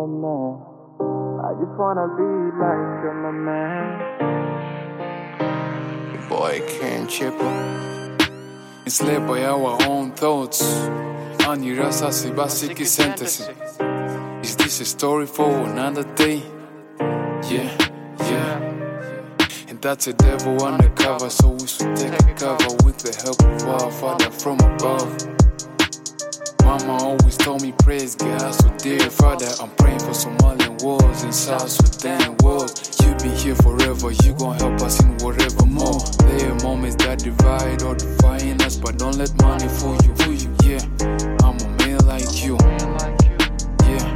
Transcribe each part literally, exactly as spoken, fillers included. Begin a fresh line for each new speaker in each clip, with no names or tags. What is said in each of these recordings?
a man. I just wanna be like you're my man.
Boy, can't chip up. Enslaved by our own thoughts. Anirasa Sibasiki Sentence. Is this a story for another day? Yeah, yeah. And that's a devil undercover, so we should take a cover with the help of our Father from above. Mama always told me, praise God, so dear Father, I'm praying for Somalian wars and South Sudan wars. You be here forever, you gon' help us in whatever more. There are moments that divide or define us, but don't let money fool you. Fool you, yeah. I'm a man like you, yeah.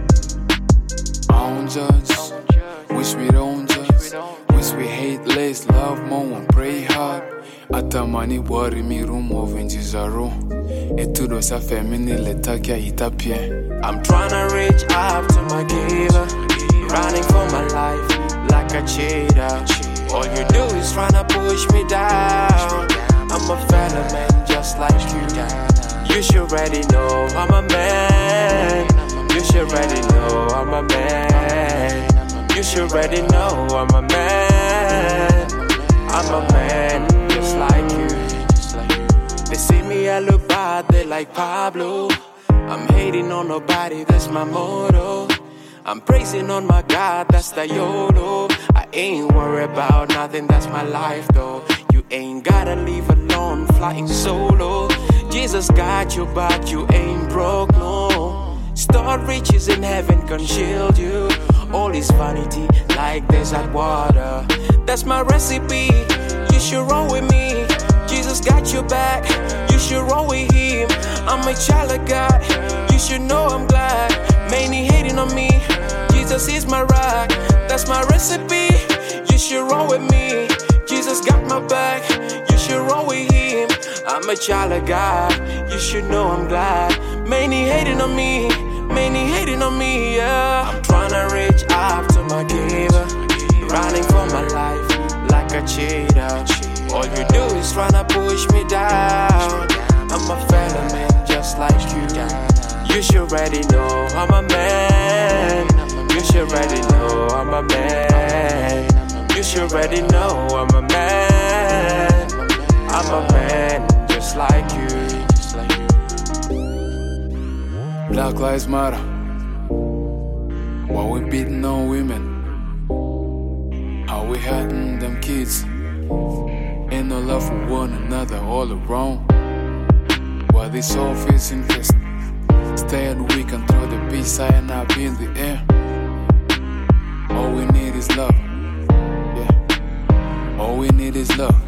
I don't judge, wish we don't judge, wish we hate less, love more and pray hard. Atamani worry me room of injizaro. Etudo sa femini letakia itapie.
I'm tryna reach up to my giver, running for my life like a cheetah. All you do is tryna push me down. I'm a fellow man just like you. You should already know I'm a man. You should already know I'm a man. You should already know I'm a man. I'm a man just like you. They see me, I look bad, they like Pablo. I'm hating on nobody, that's my motto. I'm praising on my God, that's the YOLO. I ain't worried about nothing, that's my life though. You ain't gotta leave alone, flying solo. Jesus got you, but you ain't broke, no. Stored riches in heaven can shield you. All is vanity, like desert water. That's my recipe, you should roll with me. Jesus got your back, you should roll with him. I'm a child of God, you should know I'm glad. Many hating on me, Jesus is my rock. That's my recipe, you should roll with me. Jesus got my back, you should roll with him. I'm a child of God, you should know I'm glad. Many hating on me, many hating on me, yeah. I'm tryna reach up to my giver, running for my life like a cheetah. All you do is tryna push me down. I'm a fellow man just like you. You should already know I'm a man. You should already know I'm a man. You should already know I'm a man. I'm a man just like you.
Black Lives Matter. While we beating on women, how we hurting them kids. Ain't no love for one another, all around. While this all feels invest, stay at the week and throw the peace sign up in the air. All we need is love, yeah. All we need is love.